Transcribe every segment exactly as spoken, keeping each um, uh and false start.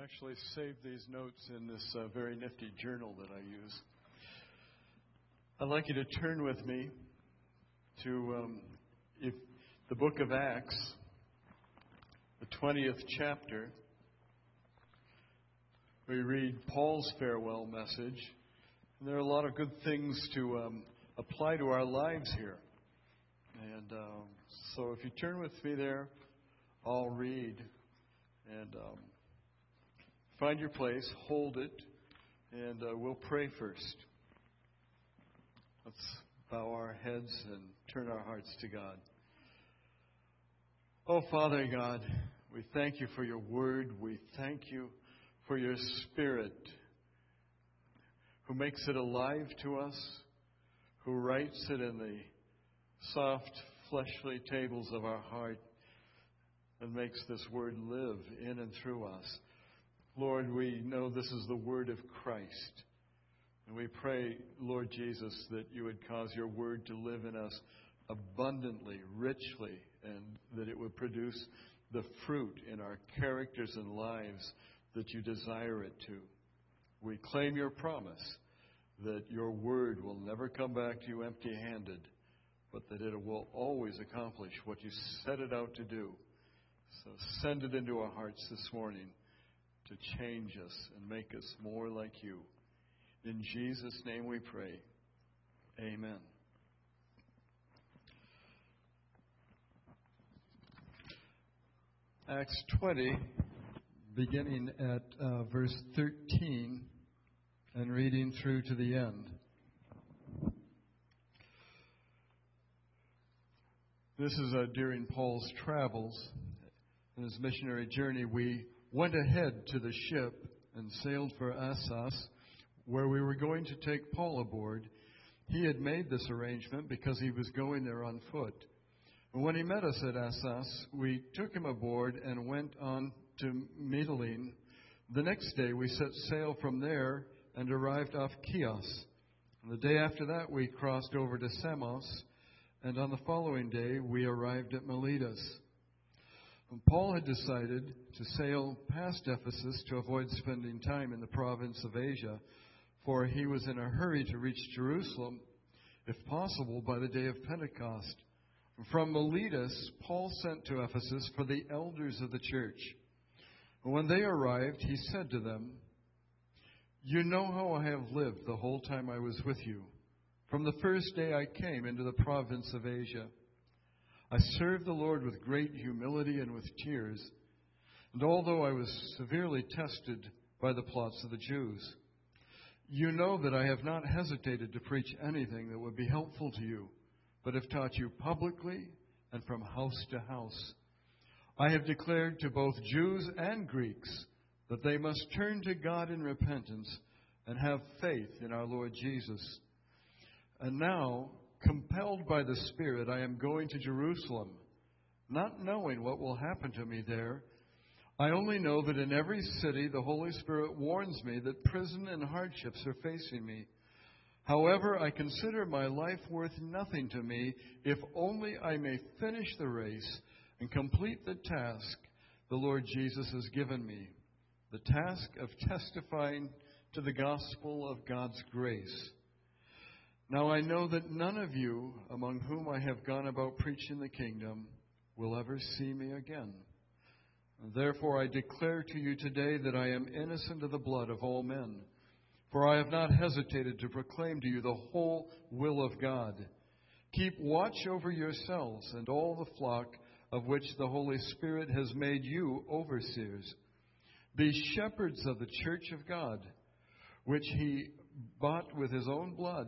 actually saved these notes in this uh, very nifty journal that I use. I'd like you to turn with me to um, if the book of Acts, the twentieth chapter. We read Paul's farewell message. And there are a lot of good things to um, apply to our lives here. And um, so if you turn with me there, I'll read. And um, find your place, hold it, and uh, we'll pray first. Let's bow our heads and turn our hearts to God. Oh, Father God, we thank you for your word. We thank you for your Spirit who makes it alive to us, who writes it in the soft, fleshly tables of our heart and makes this word live in and through us. Lord, we know this is the word of Christ. And we pray, Lord Jesus, that you would cause your word to live in us abundantly, richly, and that it would produce the fruit in our characters and lives that you desire it to. We claim your promise that your word will never come back to you empty-handed, but that it will always accomplish what you set it out to do. So send it into our hearts this morning to change us and make us more like you. In Jesus' name we pray. Amen. Acts twenty, beginning at uh, verse thirteen and reading through to the end. This is uh, during Paul's travels. In his missionary journey, we went ahead to the ship and sailed for Assos, where we were going to take Paul aboard. He had made this arrangement because he was going there on foot. And when he met us at Assos, we took him aboard and went on to Mytilene. The next day, we set sail from there and arrived off Chios. And the day after that, we crossed over to Samos, and on the following day, we arrived at Miletus. And Paul had decided to sail past Ephesus to avoid spending time in the province of Asia, for he was in a hurry to reach Jerusalem, if possible, by the day of Pentecost. From Miletus, Paul sent to Ephesus for the elders of the church. And when they arrived, he said to them, "You know how I have lived the whole time I was with you, from the first day I came into the province of Asia. I served the Lord with great humility and with tears, and although I was severely tested by the plots of the Jews, you know that I have not hesitated to preach anything that would be helpful to you, but have taught you publicly and from house to house. I have declared to both Jews and Greeks that they must turn to God in repentance and have faith in our Lord Jesus. And now, compelled by the Spirit, I am going to Jerusalem, not knowing what will happen to me there. I only know that in every city the Holy Spirit warns me that prison and hardships are facing me. However, I consider my life worth nothing to me if only I may finish the race and complete the task the Lord Jesus has given me, the task of testifying to the gospel of God's grace. Now I know that none of you among whom I have gone about preaching the kingdom will ever see me again. Therefore I declare to you today that I am innocent of the blood of all men, for I have not hesitated to proclaim to you the whole will of God. Keep watch over yourselves and all the flock of which the Holy Spirit has made you overseers. Be shepherds of the church of God, which he bought with his own blood.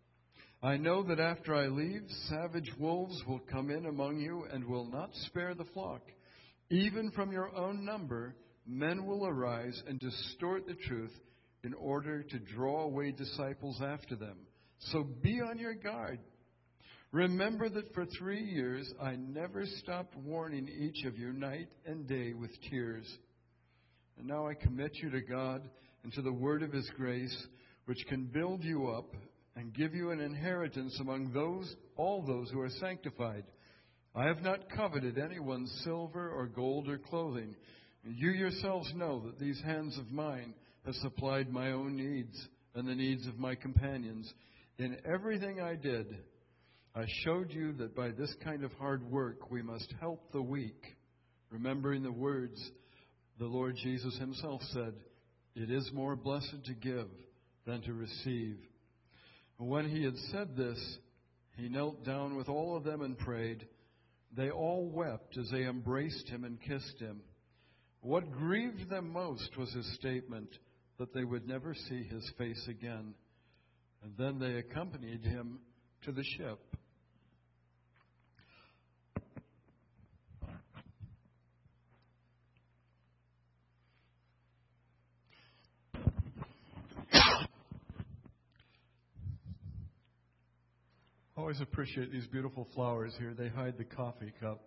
I know that after I leave, savage wolves will come in among you and will not spare the flock. Even from your own number, men will arise and distort the truth in order to draw away disciples after them. So be on your guard. Remember that for three years I never stopped warning each of you night and day with tears. And now I commit you to God and to the word of his grace, which can build you up and give you an inheritance among those, all those who are sanctified. I have not coveted anyone's silver or gold or clothing. You yourselves know that these hands of mine have supplied my own needs and the needs of my companions. In everything I did, I showed you that by this kind of hard work we must help the weak, remembering the words the Lord Jesus himself said, "It is more blessed to give than to receive." When he had said this, he knelt down with all of them and prayed. They all wept as they embraced him and kissed him. What grieved them most was his statement that they would never see his face again. And then they accompanied him to the ship. I always appreciate these beautiful flowers here. They hide the coffee cup.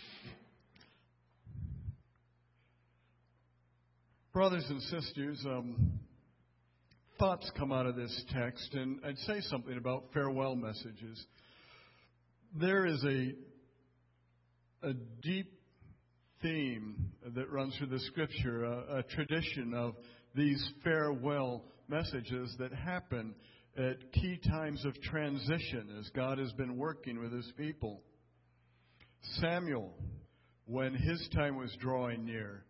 Brothers and sisters, um, thoughts come out of this text, and I'd say something about farewell messages. There is a, a deep theme that runs through the Scripture, a, a tradition of these farewell messages that happen at key times of transition as God has been working with his people. Samuel, when his time was drawing near,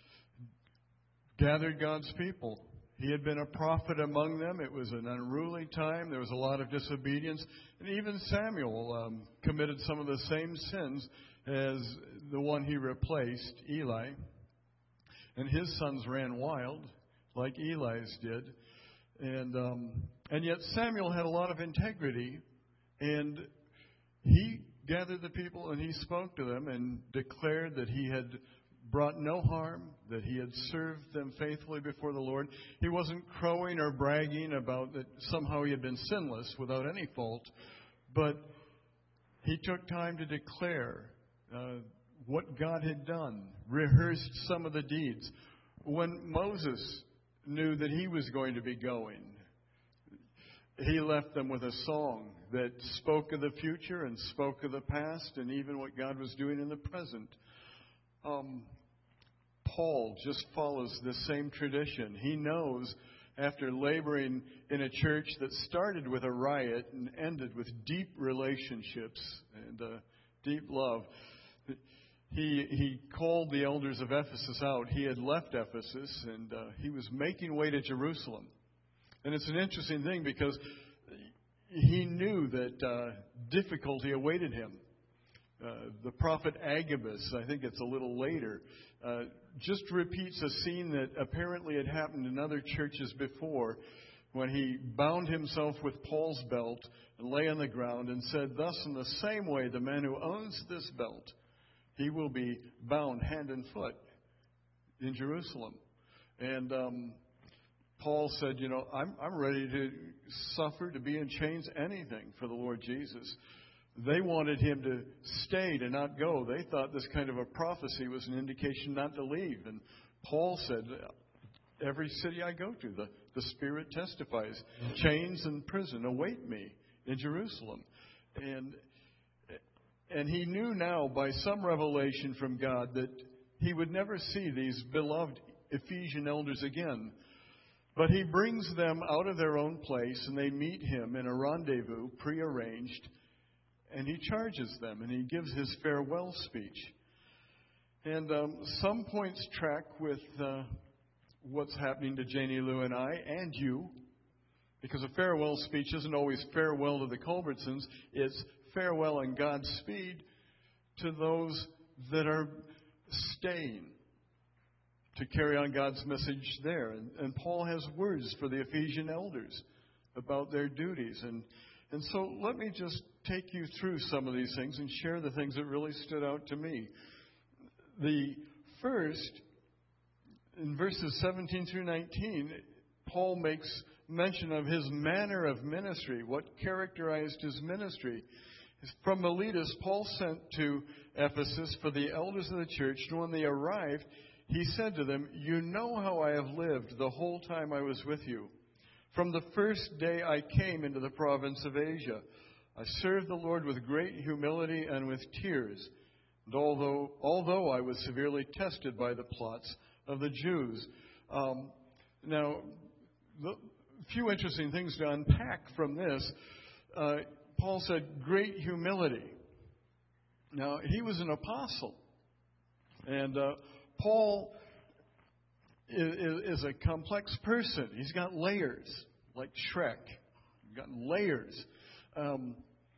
gathered God's people. He had been a prophet among them. It was an unruly time. There was a lot of disobedience. And even Samuel um, committed some of the same sins as the one he replaced, Eli. And his sons ran wild, like Eli's did. And um, and yet Samuel had a lot of integrity. And he gathered the people and he spoke to them and declared that he had brought no harm, that he had served them faithfully before the Lord. He wasn't crowing or bragging about that somehow he had been sinless without any fault, but he took time to declare uh, what God had done, rehearsed some of the deeds. When Moses knew that he was going to be going, he left them with a song that spoke of the future and spoke of the past and even what God was doing in the present. Um, Paul just follows the same tradition. He knows after laboring in a church that started with a riot and ended with deep relationships and uh, deep love, he he called the elders of Ephesus out. He had left Ephesus and uh, he was making way to Jerusalem. And it's an interesting thing because he knew that uh, difficulty awaited him. Uh, the prophet Agabus, I think it's a little later, uh, just repeats a scene that apparently had happened in other churches before when he bound himself with Paul's belt and lay on the ground and said, "Thus in the same way the man who owns this belt, he will be bound hand and foot in Jerusalem." And um, Paul said, you know, I'm, I'm ready to suffer, to be in chains, anything for the Lord Jesus. They wanted him to stay, to not go. They thought this kind of a prophecy was an indication not to leave. And Paul said, every city I go to, the, the Spirit testifies. Chains and prison await me in Jerusalem. And, and he knew now by some revelation from God that he would never see these beloved Ephesian elders again. But he brings them out of their own place, and they meet him in a rendezvous prearranged. And he charges them, and he gives his farewell speech. And um, some points track with uh, what's happening to Janie Lou and I, and you, because a farewell speech isn't always farewell to the Culbertsons. It's farewell and Godspeed to those that are staying to carry on God's message there. And, and Paul has words for the Ephesian elders about their duties. And And so let me just take you through some of these things and share the things that really stood out to me. The first, in verses seventeen through nineteen, Paul makes mention of his manner of ministry, what characterized his ministry. From Miletus, Paul sent to Ephesus for the elders of the church, and when they arrived, he said to them, "You know how I have lived the whole time I was with you. From the first day I came into the province of Asia, I served the Lord with great humility and with tears, And although, although I was severely tested by the plots of the Jews. Um, now, the few interesting things to unpack from this. Uh, Paul said, great humility. Now, he was an apostle. And uh, Paul is, is a complex person. He's got layers, like Shrek. He's got layers. Um,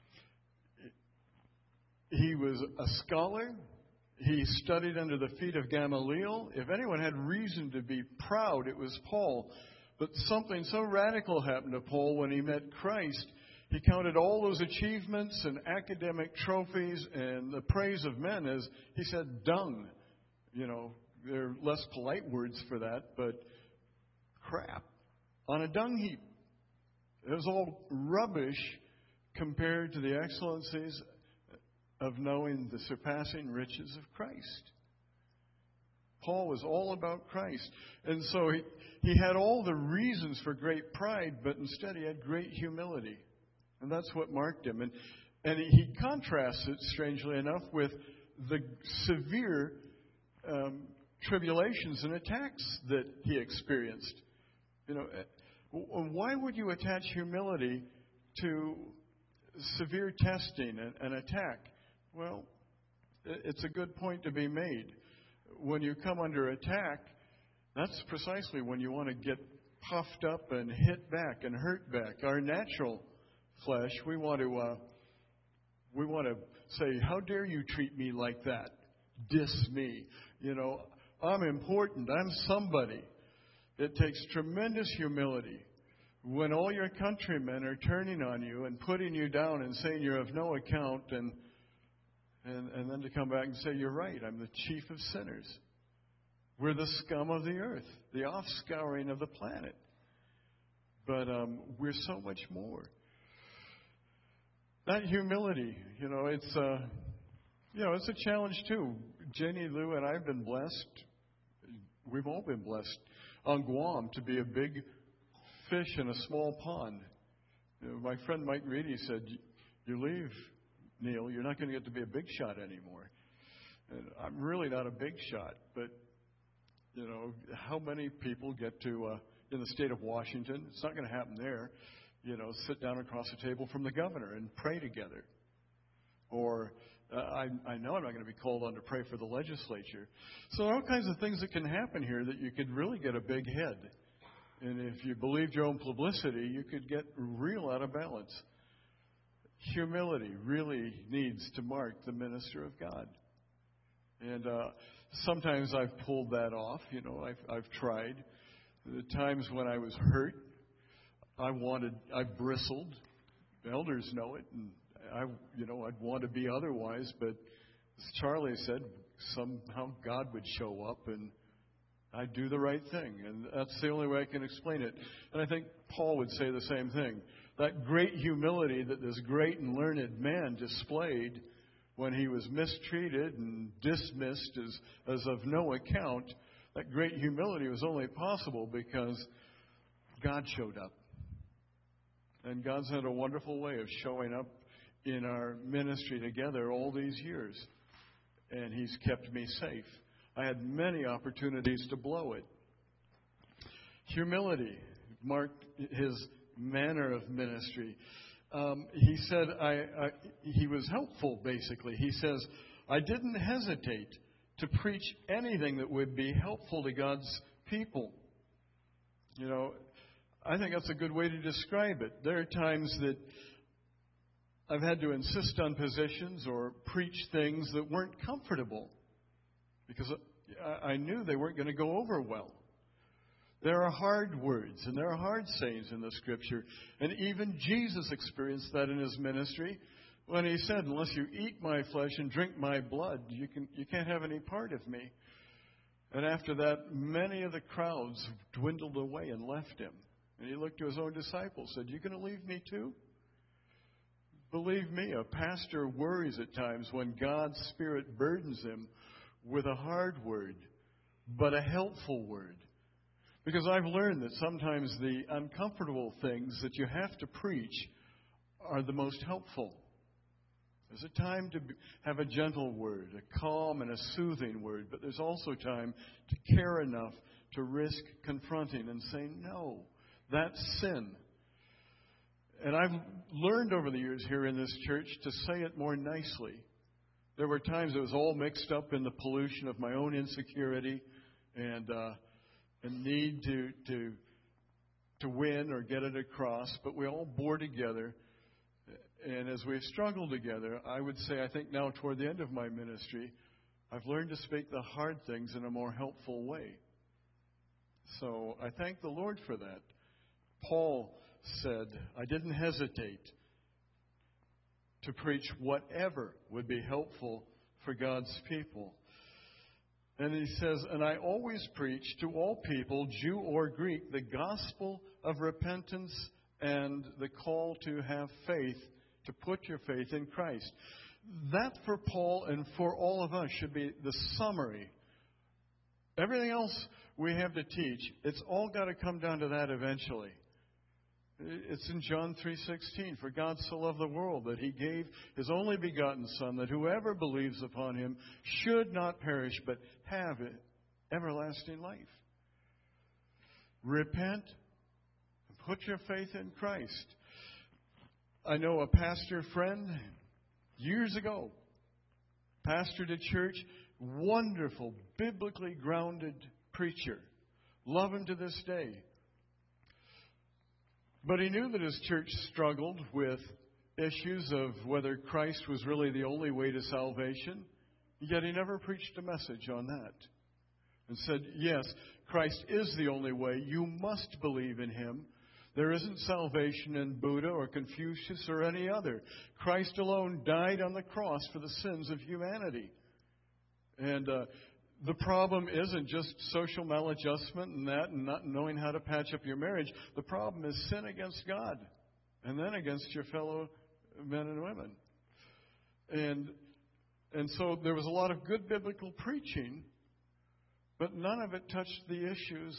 he was a scholar. He studied under the feet of Gamaliel. If anyone had reason to be proud, it was Paul. But something so radical happened to Paul when he met Christ. He counted all those achievements and academic trophies and the praise of men as, he said, dung. You know, there are less polite words for that, but crap on a dung heap. It was all rubbish compared to the excellencies of knowing the surpassing riches of Christ. Paul was all about Christ. And so he, he had all the reasons for great pride, but instead he had great humility. And that's what marked him. And, and he contrasts it, strangely enough, with the severe um, tribulations and attacks that he experienced. You know, why would you attach humility to severe testing and, and attack? Well, it's a good point to be made. When you come under attack, that's precisely when you want to get puffed up and hit back and hurt back. Our natural flesh, we want to uh, we want to say, how dare you treat me like that? Diss me. You know, I'm important. I'm somebody. It takes tremendous humility when all your countrymen are turning on you and putting you down and saying you're of no account, and and, and then to come back and say, you're right, I'm the chief of sinners. We're the scum of the earth, the offscouring of the planet. But um, we're so much more. That humility, you know, it's uh, you know, it's a challenge too. Jenny, Lou, and I've been blessed. We've all been blessed on Guam to be a big fish in a small pond. You know, my friend Mike Reedy said, "You leave, Neil, you're not going to get to be a big shot anymore." And I'm really not a big shot, but you know, how many people get to uh, in the state of Washington? It's not going to happen there. You know, sit down across the table from the governor and pray together. Or uh, I, I know I'm not going to be called on to pray for the legislature. So there are all kinds of things that can happen here that you could really get a big head. And if you believed your own publicity, you could get real out of balance. Humility really needs to mark the minister of God. And uh, sometimes I've pulled that off. You know, I've, I've tried. The times when I was hurt, I wanted, I bristled. The elders know it, and I, you know, I'd want to be otherwise. But as Charlie said, somehow God would show up, and I'd do the right thing, and that's the only way I can explain it. And I think Paul would say the same thing. That great humility that this great and learned man displayed when he was mistreated and dismissed as, as of no account, that great humility was only possible because God showed up. And God's had a wonderful way of showing up in our ministry together all these years. And He's kept me safe. I had many opportunities to blow it. Humility marked His manner of ministry. Um, he said, I, I, he was helpful, basically. He says, I didn't hesitate to preach anything that would be helpful to God's people. You know, I think that's a good way to describe it. There are times that I've had to insist on positions or preach things that weren't comfortable because I knew they weren't going to go over well. There are hard words and there are hard sayings in the Scripture. And even Jesus experienced that in His ministry when He said, unless you eat my flesh and drink my blood, you can, you can't have any part of me. And after that, many of the crowds dwindled away and left Him. And He looked to His own disciples and said, you going to leave me too? Believe me, a pastor worries at times when God's Spirit burdens him with a hard word, but a helpful word. Because I've learned that sometimes the uncomfortable things that you have to preach are the most helpful. There's a time to have a gentle word, a calm and a soothing word, but there's also time to care enough to risk confronting and saying, no, that's sin. And I've learned over the years here in this church to say it more nicely. There were times it was all mixed up in the pollution of my own insecurity and uh, and need to to to win or get it across, but we all bore together. And as we've struggled together, I would say, I think now toward the end of my ministry, I've learned to speak the hard things in a more helpful way. So I thank the Lord for that. Paul said, I didn't hesitate to preach whatever would be helpful for God's people. And he says, and I always preach to all people, Jew or Greek, the gospel of repentance and the call to have faith, to put your faith in Christ. That for Paul and for all of us should be the summary. Everything else we have to teach, it's all got to come down to that eventually. It's in John three sixteen. For God so loved the world that he gave his only begotten Son, that whoever believes upon him should not perish, but have everlasting life. Repent and put your faith in Christ. I know a pastor friend years ago, pastored a church, wonderful, biblically grounded preacher. Love him to this day. But he knew that his church struggled with issues of whether Christ was really the only way to salvation. Yet he never preached a message on that. And said, yes, Christ is the only way. You must believe in him. There isn't salvation in Buddha or Confucius or any other. Christ alone died on the cross for the sins of humanity. And uh, the problem isn't just social maladjustment and that and not knowing how to patch up your marriage. The problem is sin against God and then against your fellow men and women. And and so there was a lot of good biblical preaching, but none of it touched the issues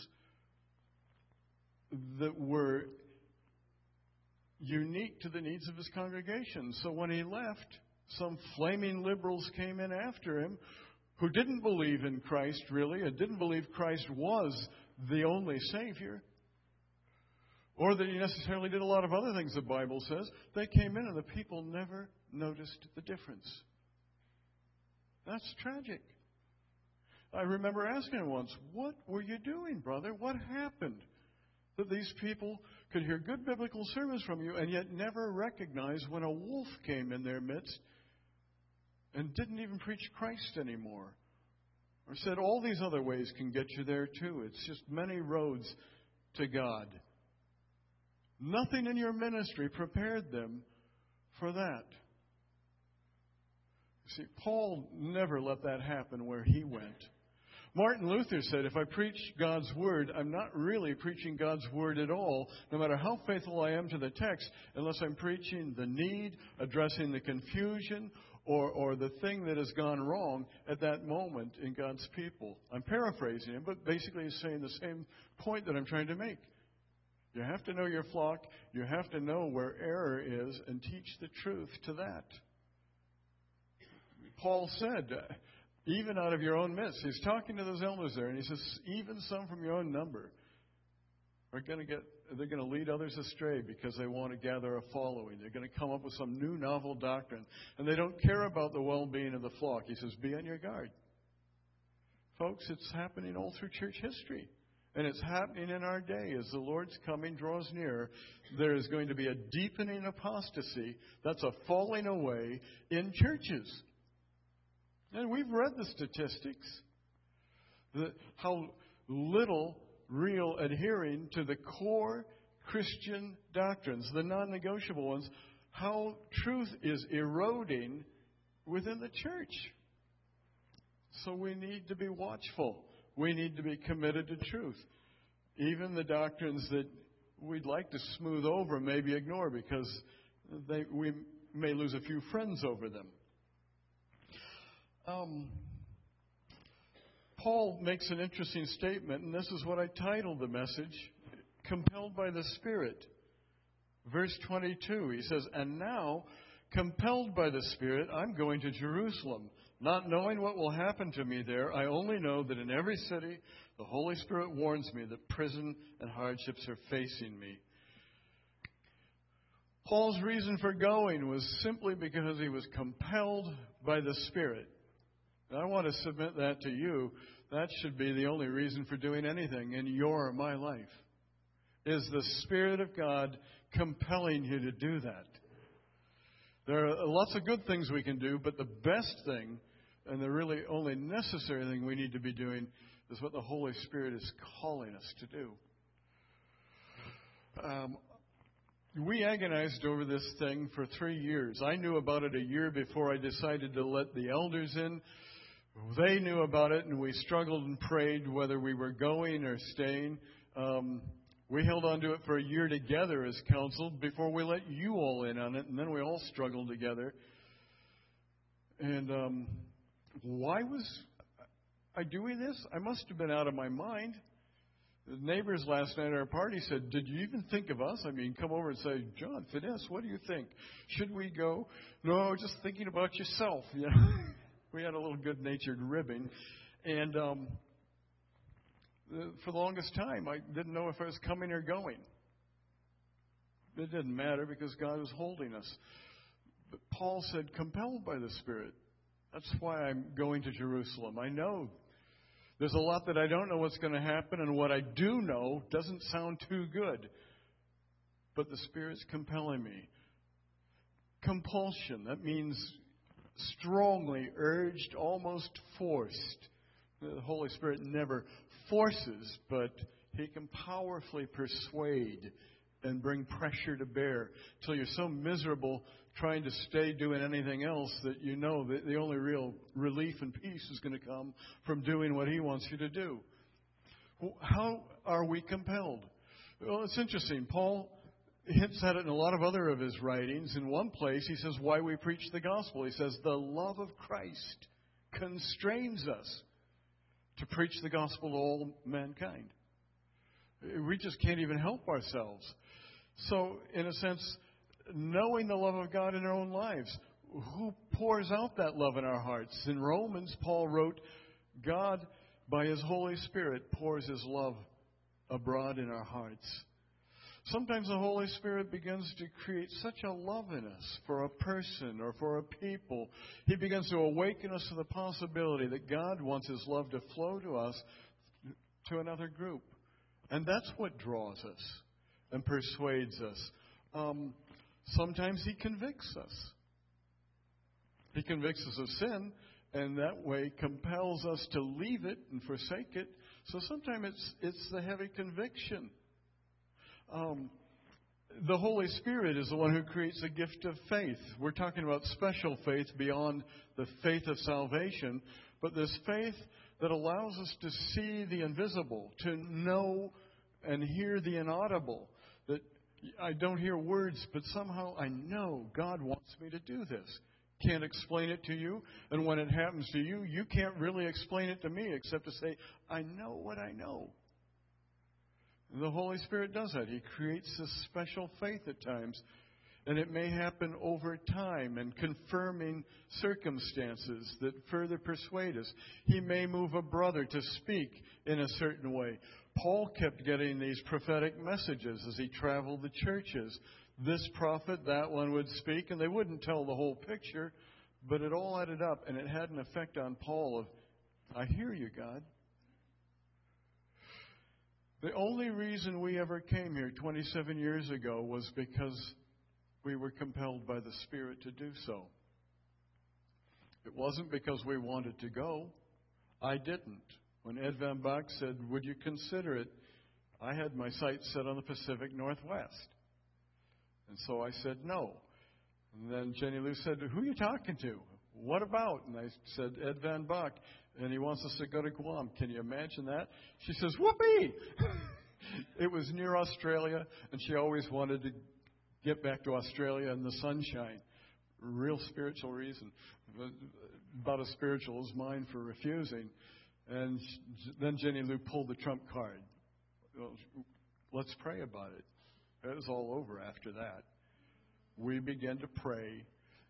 that were unique to the needs of his congregation. So when he left, some flaming liberals came in after him who didn't believe in Christ really and didn't believe Christ was the only Savior, or that he necessarily did a lot of other things the Bible says. They came in and the people never noticed the difference. That's tragic. I remember asking him once, what were you doing, brother? What happened that these people could hear good biblical sermons from you and yet never recognize when a wolf came in their midst and didn't even preach Christ anymore? Or said all these other ways can get you there too. It's just many roads to God. Nothing in your ministry prepared them for that. See, Paul never let that happen where he went. Martin Luther said, if I preach God's word, I'm not really preaching God's word at all, no matter how faithful I am to the text, unless I'm preaching the need, addressing the confusion, or, or the thing that has gone wrong at that moment in God's people. I'm paraphrasing him, but basically he's saying the same point that I'm trying to make. You have to know your flock. You have to know where error is and teach the truth to that. Paul said, even out of your own midst, he's talking to those elders there, and he says, even some from your own number are going to get, they're going to lead others astray because they want to gather a following. They're going to come up with some new novel doctrine, and they don't care about the well-being of the flock. He says, be on your guard. Folks, it's happening all through church history. And it's happening in our day. As the Lord's coming draws near, there is going to be a deepening apostasy. That's a falling away in churches. And we've read the statistics. The, how little real adhering to the core Christian doctrines, the non-negotiable ones, how truth is eroding within the church. So we need to be watchful. We need to be committed to truth. Even the doctrines that we'd like to smooth over, maybe ignore, because they, we may lose a few friends over them. Um, Paul makes an interesting statement, and this is what I titled the message, Compelled by the Spirit. Verse twenty-two, he says, and now compelled by the Spirit, I'm going to Jerusalem. Not knowing what will happen to me there, I only know that in every city, the Holy Spirit warns me that prison and hardships are facing me. Paul's reason for going was simply because he was compelled by the Spirit. And I want to submit that to you. That should be the only reason for doing anything in your or my life. Is the Spirit of God compelling you to do that? There are lots of good things we can do, but the best thing, and the really only necessary thing we need to be doing, is what the Holy Spirit is calling us to do. Um, we agonized over this thing for three years. I knew about it a year before I decided to let the elders in. They knew about it, and we struggled and prayed whether we were going or staying. Um, we held on to it for a year together as council before we let you all in on it, and then we all struggled together. And um, why was I doing this? I must have been out of my mind. The neighbors last night at our party said, "Did you even think of us?" I mean, come over and say, "John, Finesse, what do you think? Should we go?" "No, just thinking about yourself." You know, we had a little good-natured ribbing, and um, for the longest time, I didn't know if I was coming or going. It didn't matter because God was holding us. But Paul said, "Compelled by the Spirit." That's why I'm going to Jerusalem. I know there's a lot that I don't know what's going to happen, and what I do know doesn't sound too good. But the Spirit's compelling me. Compulsion, that means strongly urged, almost forced. The Holy Spirit never forces, but He can powerfully persuade and bring pressure to bear till you're so miserable trying to stay doing anything else that you know that the only real relief and peace is going to come from doing what He wants you to do. How are we compelled? Well, it's interesting. Paul hints at it in a lot of other of his writings. In one place, he says why we preach the gospel. He says the love of Christ constrains us to preach the gospel to all mankind. We just can't even help ourselves. So, in a sense, knowing the love of God in our own lives, who pours out that love in our hearts? In Romans, Paul wrote, God, by His Holy Spirit, pours His love abroad in our hearts. Sometimes the Holy Spirit begins to create such a love in us for a person or for a people. He begins to awaken us to the possibility that God wants His love to flow to us, to another group. And that's what draws us and persuades us. Um, sometimes He convicts us. He convicts us of sin, and that way compels us to leave it and forsake it. So sometimes it's it's the heavy conviction. Um, the Holy Spirit is the one who creates a gift of faith. We're talking about special faith beyond the faith of salvation, but this faith that allows us to see the invisible, to know and hear the inaudible. That I don't hear words, but somehow I know God wants me to do this. Can't explain it to you, and when it happens to you, you can't really explain it to me except to say, I know what I know. And the Holy Spirit does that. He creates this special faith at times, and it may happen over time and confirming circumstances that further persuade us. He may move a brother to speak in a certain way. Paul kept getting these prophetic messages as he traveled the churches. This prophet, that one would speak, and they wouldn't tell the whole picture, but it all added up, and it had an effect on Paul of, I hear you, God. The only reason we ever came here twenty-seven years ago was because we were compelled by the Spirit to do so. It wasn't because we wanted to go. I didn't. When Ed Van Bach said, would you consider it? I had my sights set on the Pacific Northwest. And so I said no. And then Jenny Lou said, who are you talking to? What about? And I said, Ed Van Bach. And he wants us to go to Guam. Can you imagine that? She says, whoopee! It was near Australia, and she always wanted to get back to Australia in the sunshine. Real spiritual reason. About as spiritual as mine for refusing. And then Jenny Lou pulled the trump card. Well, let's pray about it. It was all over after that. We began to pray,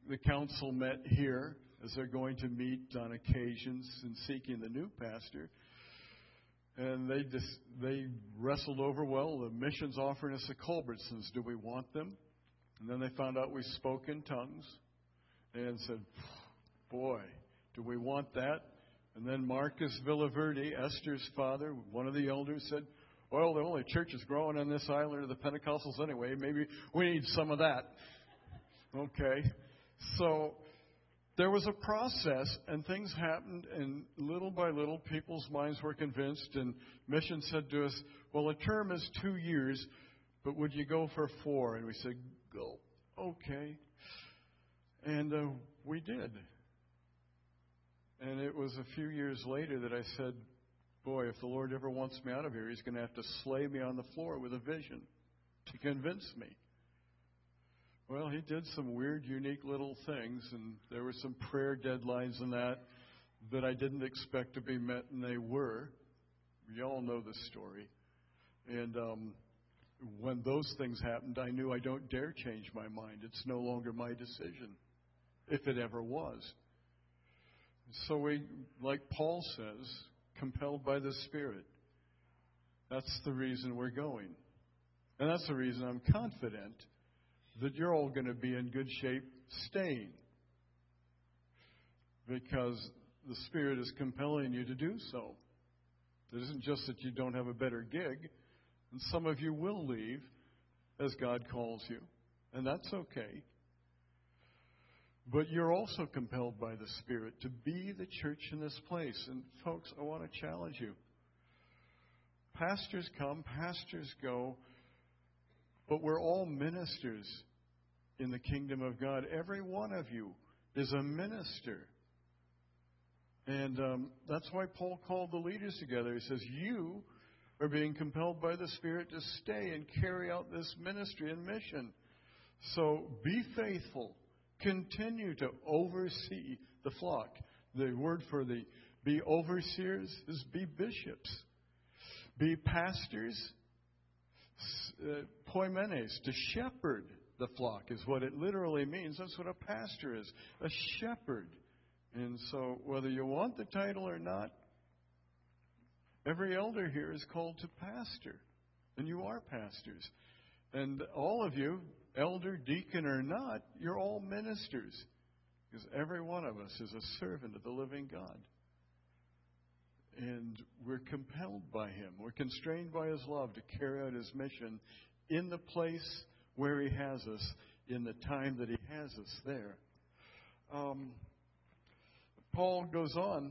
the council met here, as they're going to meet on occasions in seeking the new pastor. And they just, they wrestled over, well, the mission's offering us the Culbertsons. Do we want them? And then they found out we spoke in tongues and said, boy, do we want that? And then Marcus Villaverde, Esther's father, one of the elders, said, well, the only church is growing on this island are the Pentecostals anyway. Maybe we need some of that. Okay. So there was a process, and things happened, and little by little, people's minds were convinced, and Mission said to us, well, a term is two years, but would you go for four? And we said, go. Okay. And uh, we did. And it was a few years later that I said, boy, if the Lord ever wants me out of here, He's going to have to slay me on the floor with a vision to convince me. Well, He did some weird, unique little things, and there were some prayer deadlines and that that I didn't expect to be met, and they were. You all know the story. And um, when those things happened, I knew I don't dare change my mind. It's no longer my decision, if it ever was. So we, like Paul says, compelled by the Spirit. That's the reason we're going. And that's the reason I'm confident that you're all going to be in good shape staying. Because the Spirit is compelling you to do so. It isn't just that you don't have a better gig. And some of you will leave as God calls you. And that's okay. But you're also compelled by the Spirit to be the church in this place. And folks, I want to challenge you. Pastors come, pastors go, but we're all ministers in the kingdom of God. Every one of you is a minister. And um, that's why Paul called the leaders together. He says, you are being compelled by the Spirit to stay and carry out this ministry and mission. So be faithful. Continue to oversee the flock. The word for the be overseers is be bishops. Be pastors, uh, poimenes, to shepherd the flock is what it literally means. That's what a pastor is, a shepherd. And so whether you want the title or not, every elder here is called to pastor. And you are pastors. And all of you, elder, deacon or not, you're all ministers. Because every one of us is a servant of the living God. And we're compelled by Him. We're constrained by His love to carry out His mission in the place where He has us, in the time that He has us there. Um, Paul goes on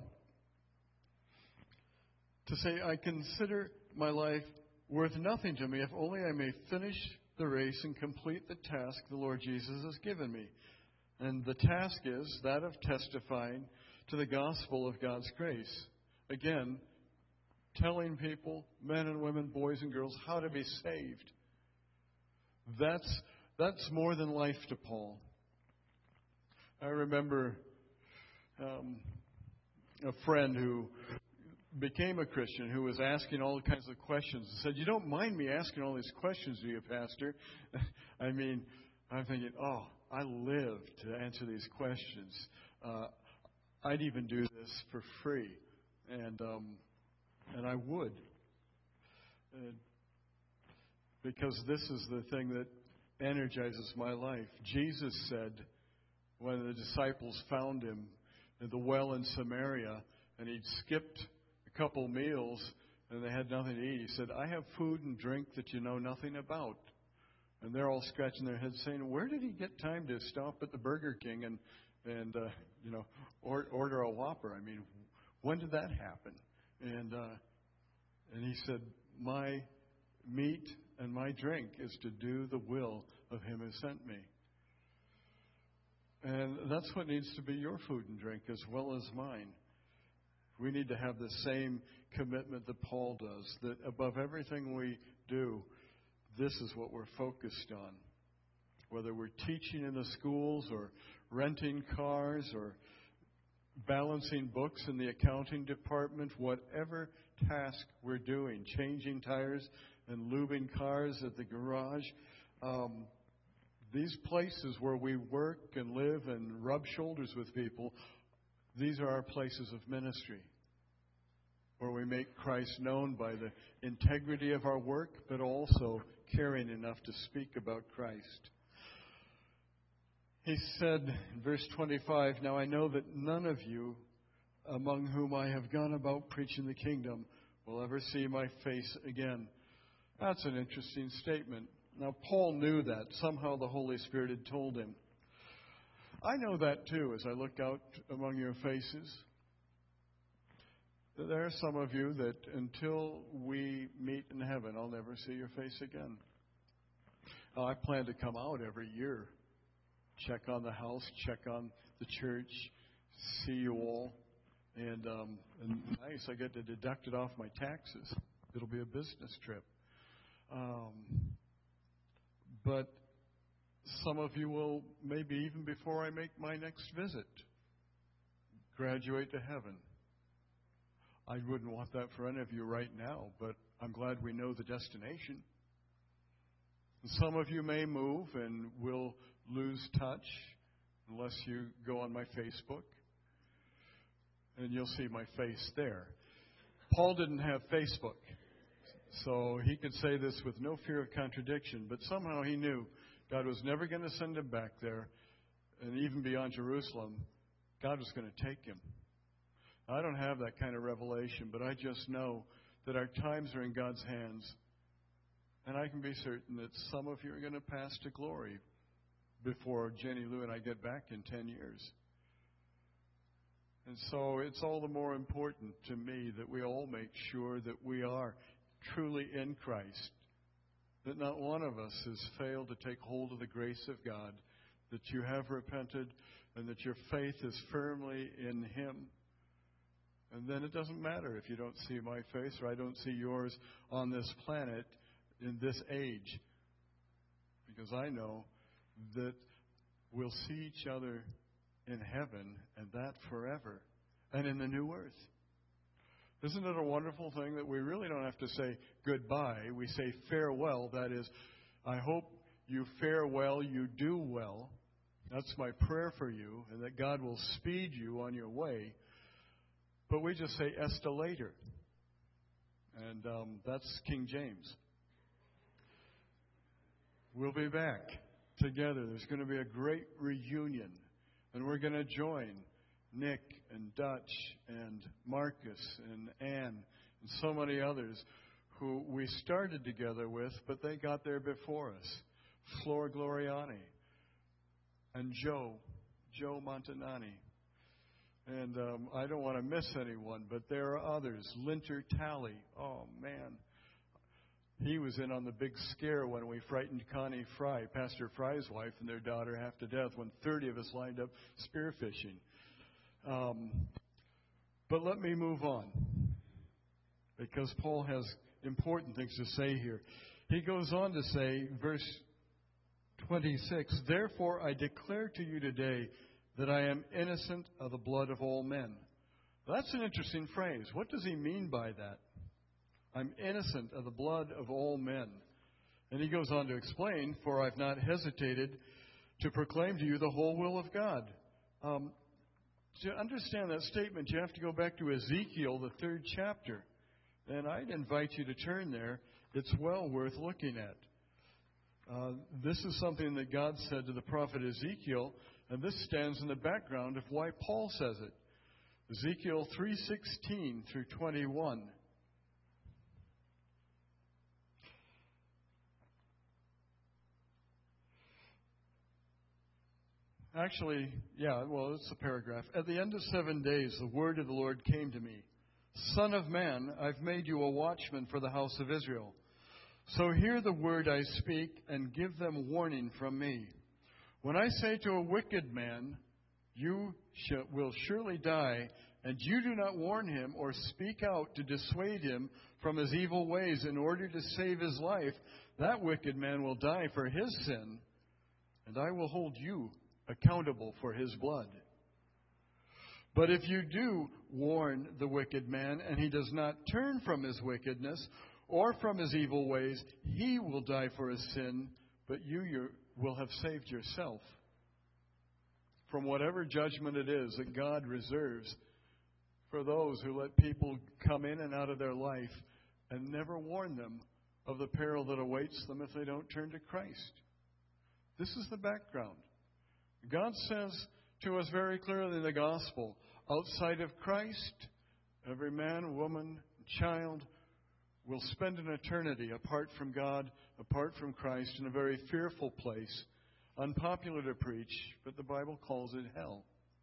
to say, I consider my life worth nothing to me if only I may finish the race and complete the task the Lord Jesus has given me. And the task is that of testifying to the gospel of God's grace. Again, telling people, men and women, boys and girls, how to be saved. That's, that's more than life to Paul. I remember um, a friend who became a Christian who was asking all kinds of questions and said, you don't mind me asking all these questions, do you, Pastor? I mean, I'm thinking, oh, I live to answer these questions. Uh, I'd even do this for free. And um, and I would. Uh, because this is the thing that energizes my life. Jesus said, when the disciples found Him at the well in Samaria, and he'd skipped a couple meals, and they had nothing to eat, He said, I have food and drink that you know nothing about. And they're all scratching their heads saying, where did He get time to stop at the Burger King and, and uh, you know, or, order a Whopper? I mean, when did that happen? And uh, and He said, my meat and my drink is to do the will of Him who sent me. And that's what needs to be your food and drink as well as mine. We need to have the same commitment that Paul does, that above everything we do, this is what we're focused on. Whether we're teaching in the schools or renting cars or balancing books in the accounting department, whatever task we're doing, changing tires and lubing cars at the garage, um, these places where we work and live and rub shoulders with people, these are our places of ministry, where we make Christ known by the integrity of our work, but also caring enough to speak about Christ. He said in verse twenty-five, "Now I know that none of you among whom I have gone about preaching the kingdom will ever see my face again." That's an interesting statement. Now, Paul knew that. Somehow the Holy Spirit had told him. I know that too as I look out among your faces. There are some of you that until we meet in heaven, I'll never see your face again. Now, I plan to come out every year, check on the house, check on the church, see you all. And, um, and nice, I get to deduct it off my taxes. It'll be a business trip. Um, but some of you will, maybe even before I make my next visit, graduate to heaven. I wouldn't want that for any of you right now, but I'm glad we know the destination. And some of you may move and will lose touch unless you go on my Facebook. And you'll see my face there. Paul didn't have Facebook, so he could say this with no fear of contradiction, but somehow he knew God was never going to send him back there, and even beyond Jerusalem, God was going to take him. I don't have that kind of revelation, but I just know that our times are in God's hands, and I can be certain that some of you are going to pass to glory before Jenny Lou and I get back in ten years. And so it's all the more important to me that we all make sure that we are truly in Christ, that not one of us has failed to take hold of the grace of God, that you have repented, and that your faith is firmly in Him. And then it doesn't matter if you don't see my face or I don't see yours on this planet in this age, because I know that we'll see each other in heaven, and that forever, and in the new earth. Isn't it a wonderful thing that we really don't have to say goodbye? We say farewell. That is, I hope you fare well, you do well. That's my prayer for you, and that God will speed you on your way. But we just say "esta later," and um, that's King James. We'll be back together. There's going to be a great reunion. And we're going to join Nick and Dutch and Marcus and Ann and so many others who we started together with, but they got there before us. Flor Gloriani and Joe, Joe Montanani. And um, I don't want to miss anyone, but there are others. Linter Talley. Oh, man. He was in on the big scare when we frightened Connie Fry, Pastor Fry's wife, and their daughter half to death when thirty of us lined up spearfishing. Um, but let me move on, because Paul has important things to say here. He goes on to say, verse twenty-six, "Therefore I declare to you today that I am innocent of the blood of all men." That's an interesting phrase. What does he mean by that? I'm innocent of the blood of all men. And he goes on to explain, "For I've not hesitated to proclaim to you the whole will of God." Um, to understand that statement, you have to go back to Ezekiel, the third chapter. And I'd invite you to turn there. It's well worth looking at. Uh, this is something that God said to the prophet Ezekiel, and this stands in the background of why Paul says it. Ezekiel three sixteen through twenty-one. Actually, yeah, well, it's a paragraph. "At the end of seven days, the word of the Lord came to me. Son of man, I've made you a watchman for the house of Israel. So hear the word I speak and give them warning from me. When I say to a wicked man, you sh- will surely die, and you do not warn him or speak out to dissuade him from his evil ways in order to save his life, that wicked man will die for his sin, and I will hold you accountable for his blood. But if you do warn the wicked man, and he does not turn from his wickedness or from his evil ways, he will die for his sin, but you your, will have saved yourself from whatever judgment it is that God reserves for those who let people come in and out of their life and never warn them of the peril that awaits them if they don't turn to Christ. This is the background. God says to us very clearly in the gospel, outside of Christ, every man, woman, child will spend an eternity apart from God, apart from Christ, in a very fearful place. Unpopular to preach, but the Bible calls it hell.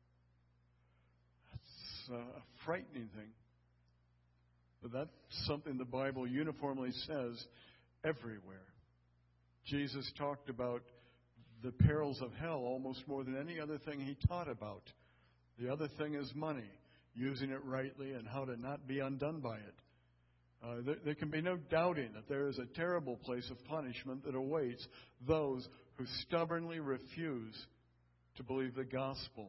That's a frightening thing. But that's something the Bible uniformly says everywhere. Jesus talked about the perils of hell almost more than any other thing he taught about. The other thing is money, using it rightly and how to not be undone by it. Uh, there, there can be no doubting that there is a terrible place of punishment that awaits those who stubbornly refuse to believe the gospel.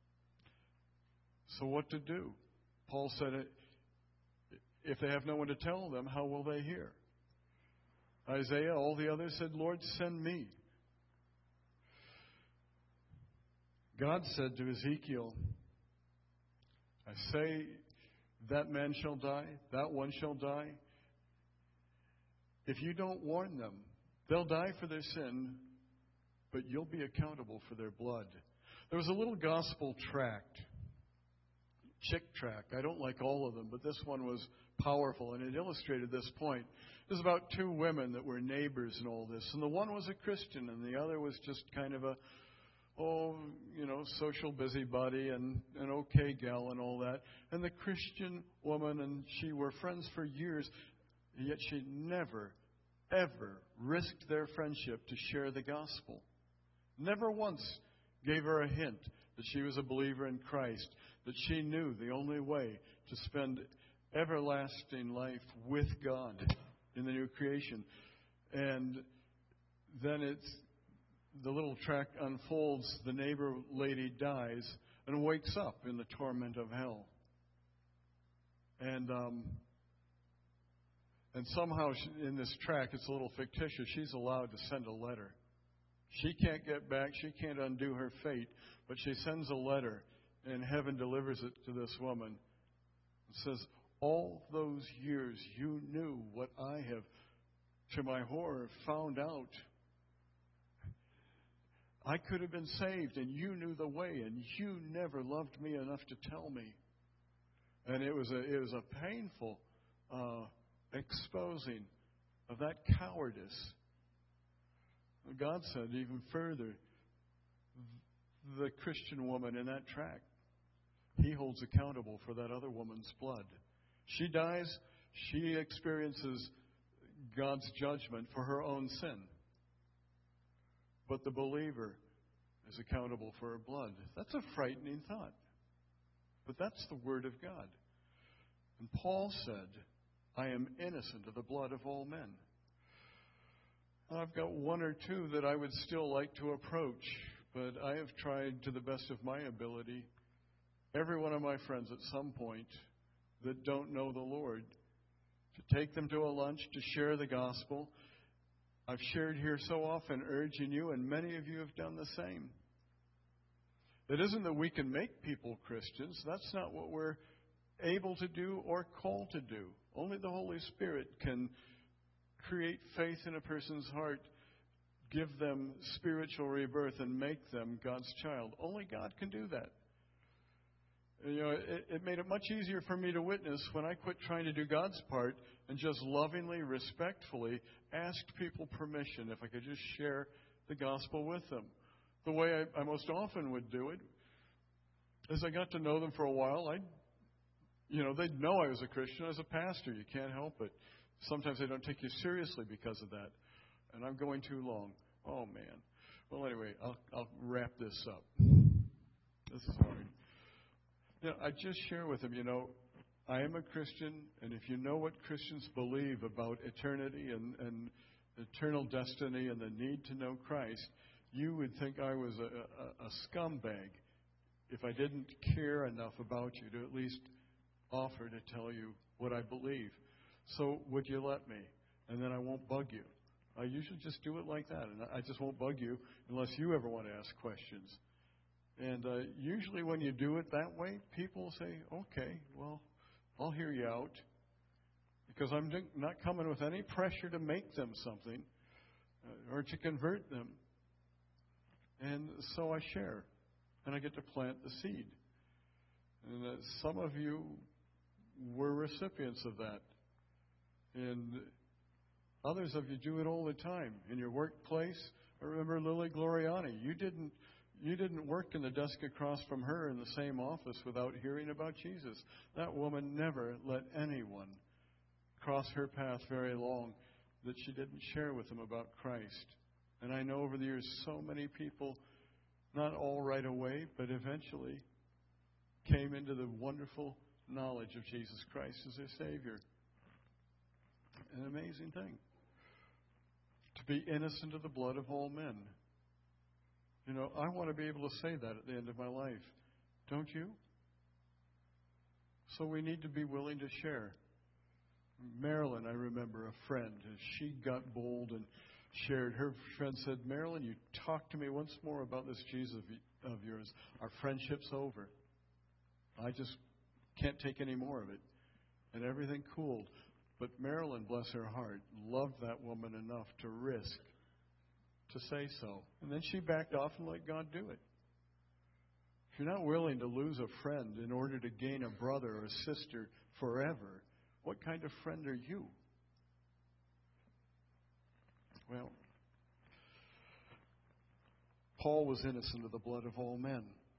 So what to do? Paul said, if they have no one to tell them, how will they hear? Isaiah, all the others said, Lord, send me. God said to Ezekiel, I say that man shall die, that one shall die. If you don't warn them, they'll die for their sin, but you'll be accountable for their blood. There was a little gospel tract, chick tract. I don't like all of them, but this one was powerful, and it illustrated this point. It was about two women that were neighbors and all this, and the one was a Christian, and the other was just kind of a oh, you know, social busybody and an okay gal and all that. And the Christian woman and she were friends for years, yet she never, ever risked their friendship to share the gospel. Never once gave her a hint that she was a believer in Christ, that she knew the only way to spend everlasting life with God in the new creation. And then it's the little tract unfolds, the neighbor lady dies and wakes up in the torment of hell. And um, and somehow she, in this tract, it's a little fictitious, she's allowed to send a letter. She can't get back, she can't undo her fate, but she sends a letter, and heaven delivers it to this woman. It says, all those years you knew what I have, to my horror, found out. I could have been saved, and you knew the way, and you never loved me enough to tell me. And it was a it was a painful uh, exposing of that cowardice. God said even further, the Christian woman in that tract, He holds accountable for that other woman's blood. She dies, she experiences God's judgment for her own sin. But the believer is accountable for her blood. That's a frightening thought. But that's the Word of God. And Paul said, I am innocent of the blood of all men. I've got one or two that I would still like to approach, but I have tried to the best of my ability, every one of my friends at some point that don't know the Lord, to take them to a lunch, to share the gospel. I've shared here so often, urging you, and many of you have done the same. It isn't that we can make people Christians. That's not what we're able to do or called to do. Only the Holy Spirit can create faith in a person's heart, give them spiritual rebirth, and make them God's child. Only God can do that. You know, it, it made it much easier for me to witness when I quit trying to do God's part and just lovingly, respectfully asked people permission if I could just share the gospel with them. The way I, I most often would do it, as I got to know them for a while, I, you know, they'd know I was a Christian. I was a pastor. You can't help it. Sometimes they don't take you seriously because of that. And I'm going too long. Oh, man. Well, anyway, I'll, I'll wrap this up. This is hard. You know, I just share with them, you know, I am a Christian, and if you know what Christians believe about eternity and, and eternal destiny and the need to know Christ, you would think I was a, a, a scumbag if I didn't care enough about you to at least offer to tell you what I believe. So would you let me? And then I won't bug you. I usually just do it like that, and I just won't bug you unless you ever want to ask questions. And uh, usually when you do it that way, people say, okay, well, I'll hear you out. Because I'm not coming with any pressure to make them something uh, or to convert them. And so I share, and I get to plant the seed. And uh, some of you were recipients of that. And others of you do it all the time. In your workplace, I remember Lily Gloriani. You didn't you didn't work in the desk across from her in the same office without hearing about Jesus. That woman never let anyone cross her path very long that she didn't share with them about Christ. And I know over the years so many people, not all right away, but eventually came into the wonderful knowledge of Jesus Christ as their Savior. An amazing thing. To be innocent of the blood of all men. You know, I want to be able to say that at the end of my life. Don't you? So we need to be willing to share. Marilyn, I remember a friend, as she got bold and shared, her friend said, Marilyn, you talk to me once more about this Jesus of yours. Our friendship's over. I just can't take any more of it. And everything cooled. But Marilyn, bless her heart, loved that woman enough to risk to say so. And then she backed off and let God do it. If you're not willing to lose a friend in order to gain a brother or a sister forever, what kind of friend are you? Well, Paul was innocent of the blood of all men.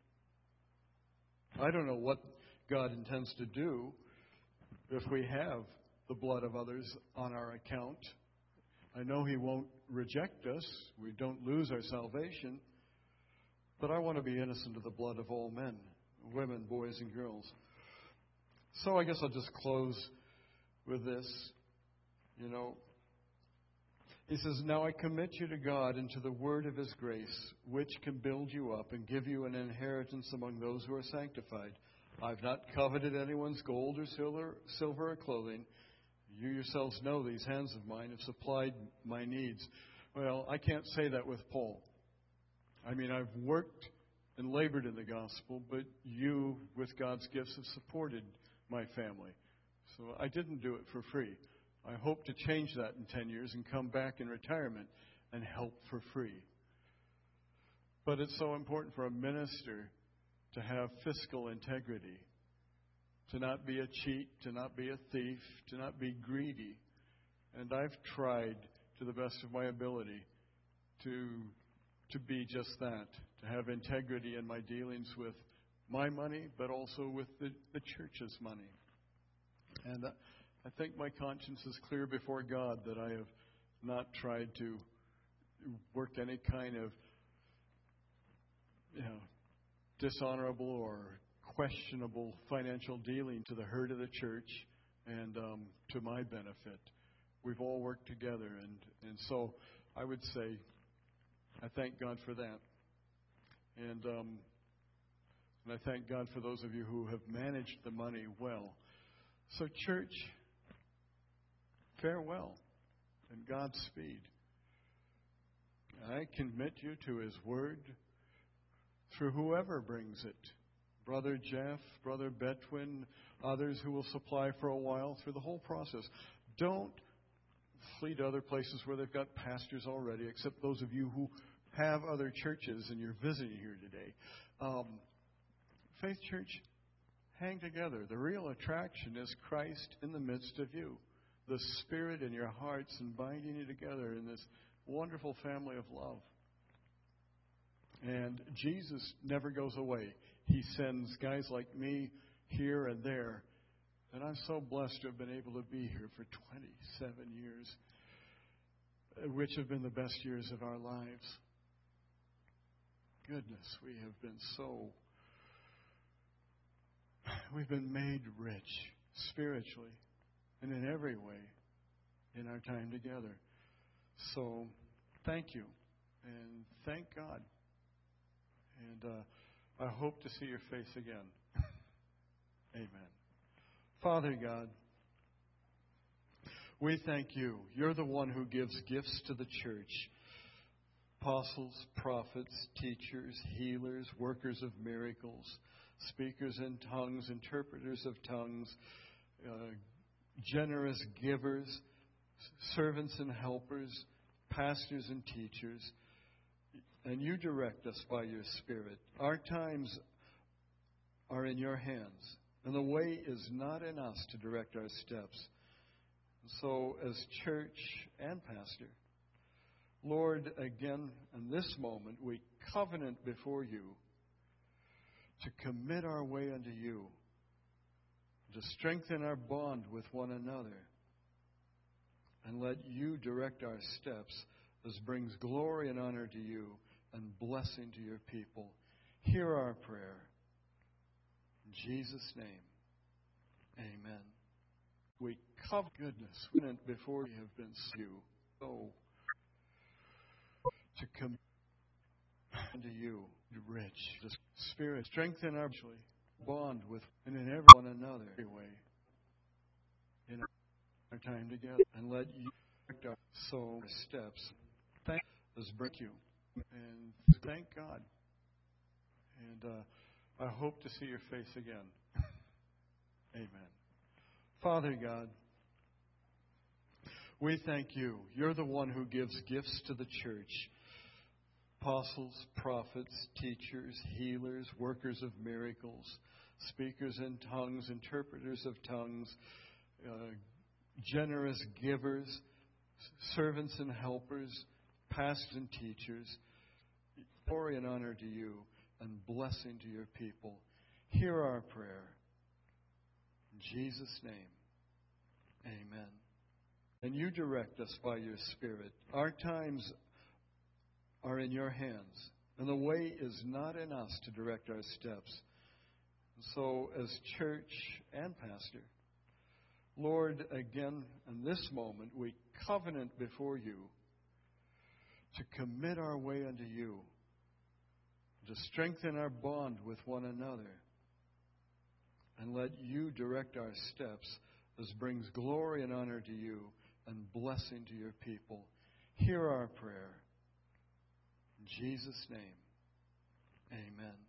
I don't know what God intends to do if we have the blood of others on our account. I know He won't reject us. We don't lose our salvation. But I want to be innocent of the blood of all men, women, boys, and girls. So I guess I'll just close with this. You know, he says, now I commit you to God and to the word of His grace, which can build you up and give you an inheritance among those who are sanctified. I've not coveted anyone's gold or silver, silver or clothing. You yourselves know these hands of mine have supplied my needs. Well, I can't say that with Paul. I mean, I've worked and labored in the gospel, but you, with God's gifts, have supported my family. So I didn't do it for free. I hope to change that in ten years and come back in retirement and help for free. But it's so important for a minister to have fiscal integrity, to not be a cheat, to not be a thief, to not be greedy. And I've tried to the best of my ability to to be just that, to have integrity in my dealings with my money, but also with the, the church's money. And uh, I think my conscience is clear before God that I have not tried to work any kind of, you know, dishonorable or questionable financial dealing to the hurt of the church and um, to my benefit. We've all worked together, and, and so I would say I thank God for that. And, um, and I thank God for those of you who have managed the money well. So, church, farewell and Godspeed. I commit you to His Word through whoever brings it. Brother Jeff, Brother Betwin, others who will supply for a while through the whole process. Don't flee to other places where they've got pastors already, except those of you who have other churches and you're visiting here today. Um, Faith Church, hang together. The real attraction is Christ in the midst of you. The Spirit in your hearts and binding you together in this wonderful family of love. And Jesus never goes away. He sends guys like me here and there. And I'm so blessed to have been able to be here for twenty-seven years, which have been the best years of our lives. Goodness, we have been so, we've been made rich spiritually and in every way in our time together. So thank you and thank God. And uh, I hope to see your face again. Amen. Father God, We thank you. You're the one who gives gifts to the church. Apostles, prophets, teachers, healers, workers of miracles, speakers in tongues, interpreters of tongues, uh, generous givers, servants and helpers, pastors and teachers. And you direct us by your Spirit. Our times are in your hands, and the way is not in us to direct our steps. So, as church and pastor, Lord, again, in this moment, we covenant before you to commit our way unto you, to strengthen our bond with one another, and let you direct our steps as brings glory and honor to you and blessing to your people. Hear our prayer. In Jesus' name, amen. We cover goodness before we have been you. So, to come to you, rich, the Spirit, strengthen our bond with and in every one another way in our time together, and let you direct our soul steps. Thank us, bring you, and thank God. And uh, I hope to see your face again. Amen. Father God, we thank you. You're the one who gives gifts to the church. Apostles, prophets, teachers, healers, workers of miracles, speakers in tongues, interpreters of tongues, uh, generous givers, servants and helpers, pastors and teachers. Glory and honor to you and blessing to your people. Hear our prayer. In Jesus' name, amen. And you direct us by your Spirit. Our times are in your hands, and the way is not in us to direct our steps. So, as church and pastor, Lord, again, in this moment, we covenant before you to commit our way unto you, to strengthen our bond with one another, and let you direct our steps as brings glory and honor to you and blessing to your people. Hear our prayer. In Jesus' name, amen.